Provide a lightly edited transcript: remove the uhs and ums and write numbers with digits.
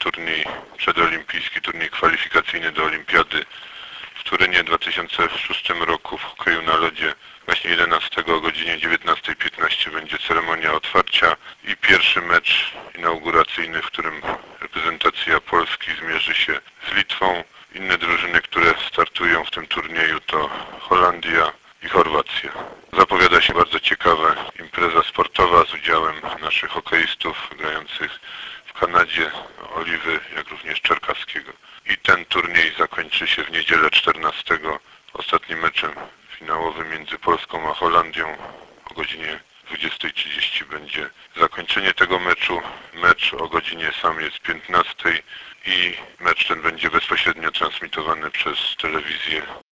turniej przedolimpijski, turniej kwalifikacyjny do olimpiady w Turynie w 2006 roku w hokeju na lodzie. Właśnie 11 o godzinie 19:15 będzie ceremonia otwarcia i pierwszy mecz inauguracyjny, w którym reprezentacja Polski zmierzy się z Litwą. Inne drużyny, które startują w tym turnieju, to Holandia i Chorwacja. Zapowiada się bardzo ciekawa impreza sportowa z udziałem naszych hokeistów grających w Kanadzie, Oliwy, jak również Czerkaskiego. I ten turniej zakończy się w niedzielę 14 ostatnim meczem finałowym między Polską a Holandią. O godzinie 20:30 będzie zakończenie tego meczu. Mecz o godzinie sam jest 15 i mecz ten będzie bezpośrednio transmitowany przez telewizję